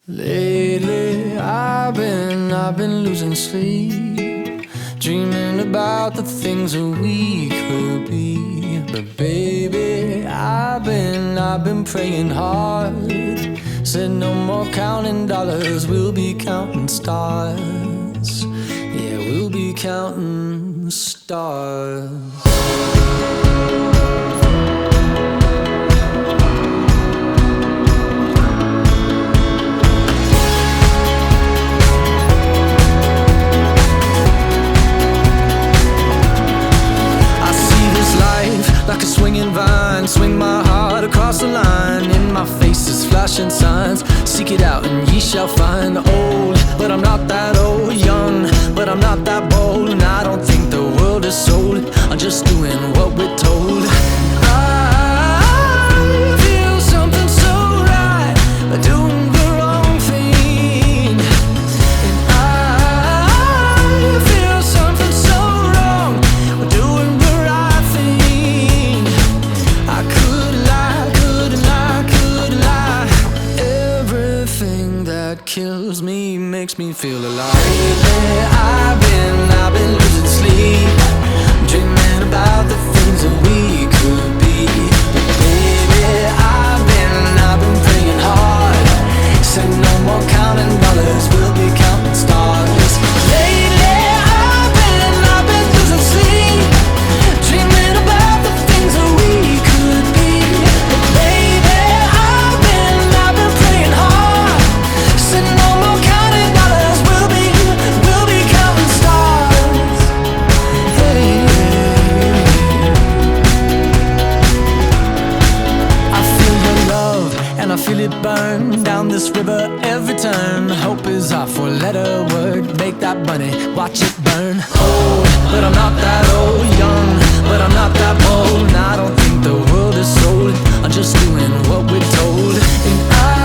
Lately I've been losing sleep, dreaming about the things that we could be. But baby, I've been praying hard. Said no more counting dollars, we'll be counting stars. Yeah, we'll be counting stars. Like a swinging vine, swing my heart across the line. In my face is flashing signs. Seek it out and ye shall find. Old, but I'm not that old. Young, but I'm not that bold. And I don't think the world is sold. I'm just doing what we're told. I feel something so right, doing the wrong thing. And I feel something so wrong, doing the right thing. I could lie, could lie. Everything that kills me makes me feel alive. Lately I've been losing sleep, dreaming about the things that we could be. But baby, I've been praying hard. Said no more counting dollars, we'll be counting stars. Lately I've been losing sleep, dreaming about the things that we could be. But baby, I've been praying hard. Said no more counting dollars, we'll be counting stars. Hey. I feel your love and I feel it burn down this river every turn. Hope is our four-letter word. Make that money, watch it burn. Old, but I'm not that old. Young, but I'm not that bold. And I don't think the world is sold. I'm just doing what we're told. And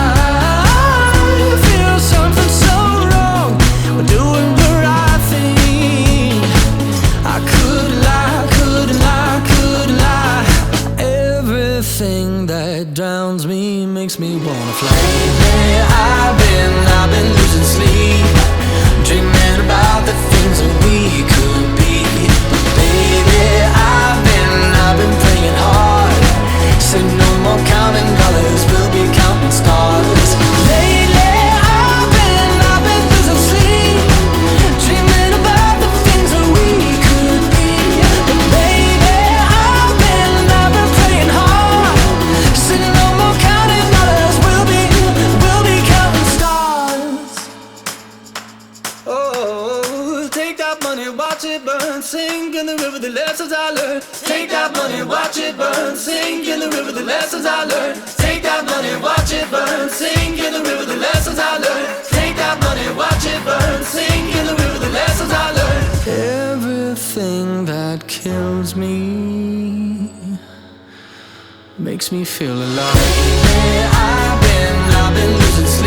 I feel something so wrong, we're doing the right thing. I could lie, could lie. Everything that drowns me makes me wanna fly. Lately I've been losing sleep, dreaming about the things that we could be. But baby, I've been praying hard. Said no more counting dollars, we'll be counting stars. Lately I've been losing sleep, dreaming about the things that we could be. But baby, I've been praying hard. Said no more counting dollars, we'll be counting stars. Oh, take that money, watch it burn, sink in the river, the lessons I learned. Take that money, watch it burn, sink in the river, the lessons I learned. Take that money, watch it burn, sink in the river, the lessons I learned. Take that money, watch it burn, sink in the river, the lessons I learned. Everything that kills me makes me feel alive. Lately I've been losing sleep.